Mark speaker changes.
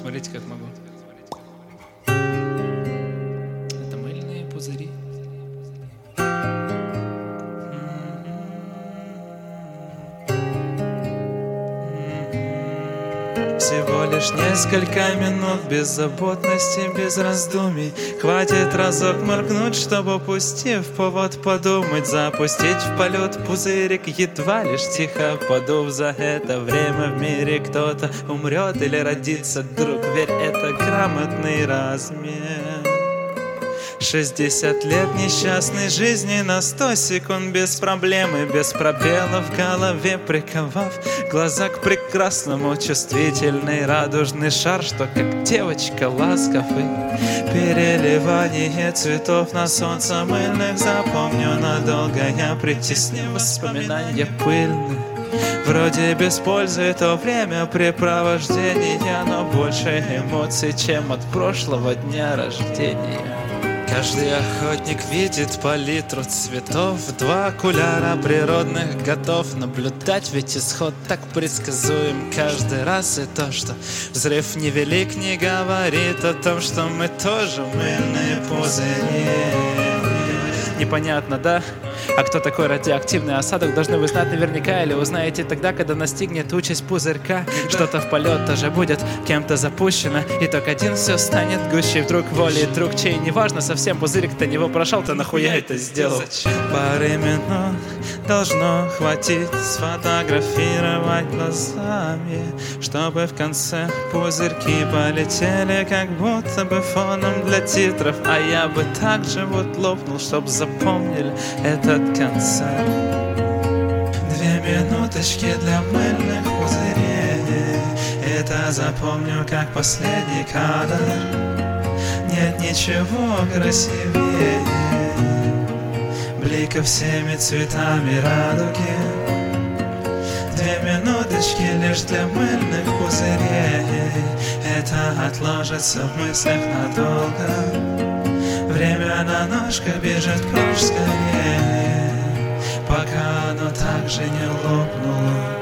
Speaker 1: Смотрите, как могу. Это мыльные пузыри. Всего лишь несколько минут беззаботности, без раздумий. Хватит разок моргнуть, чтобы, упустив повод подумать, запустить в полет пузырик, едва лишь тихо подув. За это время в мире кто-то умрет или родится друг. Верь, это грамотный размер. 60 лет несчастной жизни на 100 секунд без проблем и без пробелов в голове, приковав глаза к прекрасному, чувствительный радужный шар, что как девочка ласков и переливание цветов на солнце мыльных. Запомню надолго я, притеснив воспоминания пыльные. Вроде без пользы то время препровождения, но больше эмоций, чем от прошлого дня рождения. Каждый охотник видит палитру цветов, 2 окуляра природных готов наблюдать, ведь исход так предсказуем каждый раз. И то, что взрыв невелик, не говорит о том, что мы тоже мыльные пузыри. Непонятно, да? А кто такой радиоактивный осадок, должны вы знать наверняка. Или узнаете тогда, когда настигнет участь пузырька. Что-то в полет тоже будет кем-то запущено. Итог один, все станет гуще. Вдруг волей друг чей, неважно совсем, пузырик-то него прошел, то нахуя это сделал? Пары минут должно хватить сфотографировать глазами, чтобы в конце пузырьки полетели, как будто бы фоном для титров. А я бы также вот лопнул, чтоб запомнили этот концерт. 2 минуточки для мыльных пузырей, это запомню как последний кадр. Нет ничего красивее блика всеми цветами радуги. 2 минуточки лишь для мыльных пузырей, это отложится в мыслях надолго. Время на ножках бежит прочь скорее, пока оно так же не лопнуло.